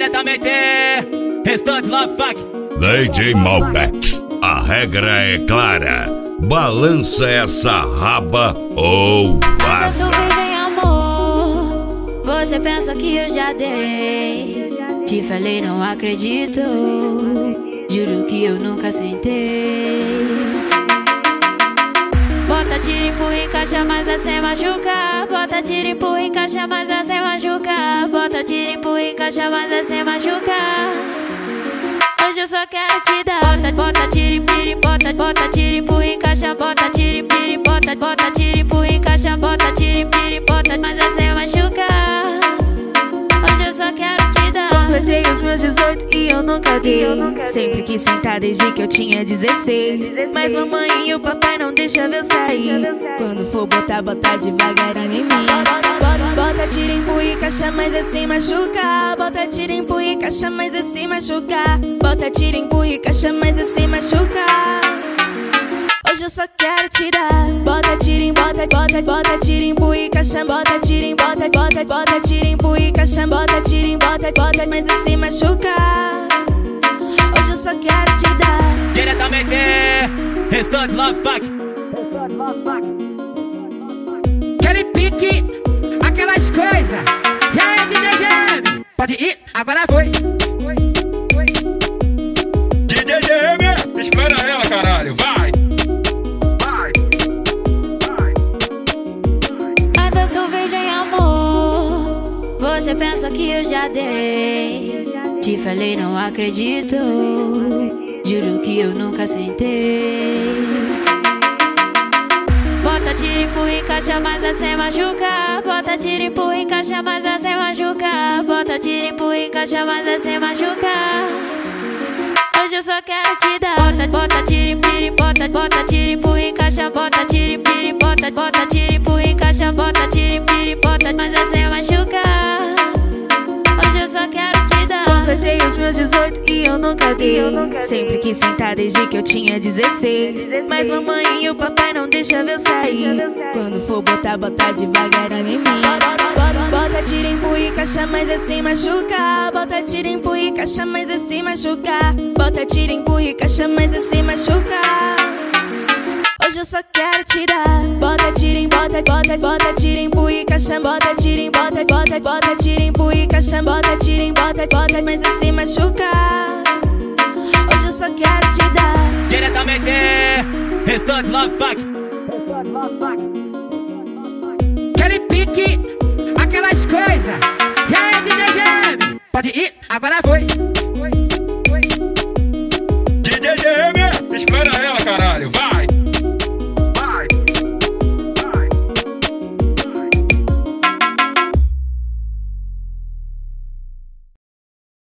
Diretamente, Restante Love Funk. DJ Malbec, a regra é clara. Balança essa raba ou vaza. Virgem, amor, você pensa que eu já dei. Te falei, não acredito. Juro que eu nunca sentei. Bota, tira, empurra, encaixa, mas sem machucar. Bota, tira, empurra, encaixa, mas sem machucar. Bota, tira, empurra, encaixa, mas sem machucar. Hoje eu só quero te dar. Bota, tira, empurra, bota, tira, empurra, encaixa. Bota, tira, empurra, bota, tira, empurra, encaixa. Bota, tira, empurra, mas sem machucar. Hoje eu só quero te dar. Completei os meus 18 e eu nunca dei. Sempre quis sentar desde que eu tinha 16. Mas mamãe e o papai não deixam eu sair. Quando for botar, bota devagarinho em mim. Bota, tira, empurra e caixa, mas sem machucar. Bota, tira, empurra e caixa, mas sem machucar. Bota, tira, empurra e caixa, mas sem machucar. Hoje eu só quero te dar. Bota, tira, bota, tira, empurra e caixa. Bota, tira, bota, tira, empurra e caixa. Bota, tira, bota, mas sem machucar. Hoje eu só quero te dar. Diretamente, Restante Love Funk. Aquele pique, aquelas coisas. E aí, DJ GM? Pode ir, agora foi. DJ GM, espera ela, caralho, vai. Ainda sou virgem, amor, você pensa que eu já dei. Te falei, não acredito. Juro que eu nunca sentei. Bota, tira, empurra, encaixa, mas sem machucar. Bota, tira, empurra, encaixa, mas sem machucar. Bota, tira, empurra, encaixa, mas sem machucar. Hoje eu só quero te dar. Bota, tira, bota, tira, empurra, encaixa. Bota, tira, bota, tira, empurra, encaixa. Bota, tira, mas sem machucar. Hoje eu só quero te dar. Completei os meus 18 e eu nunca dei. Sempre quis sentar desde que eu tinha 16. Mas mamãe e o papai não deixam eu sair. Quando for botar, bota devagarinho em mim. Bota, tira, empurra e caixa, mas sem machucar. Bota, tira, empurra e caixa, mas sem machucar. Bota, tira, empurra e caixa, mas sem machucar. Hoje eu só quero te dar. Bota, tira, bota, tira, empurra e caixa. Bota, tira, bota, tira, empurra e caixa. Bota, tira, bota, mas sem machucar. Hoje eu só quero te dar. Diretamente, Restante Love Funk. Aquele pique, aquelas coisas. E aí, DJ GM? Pode ir, agora foi.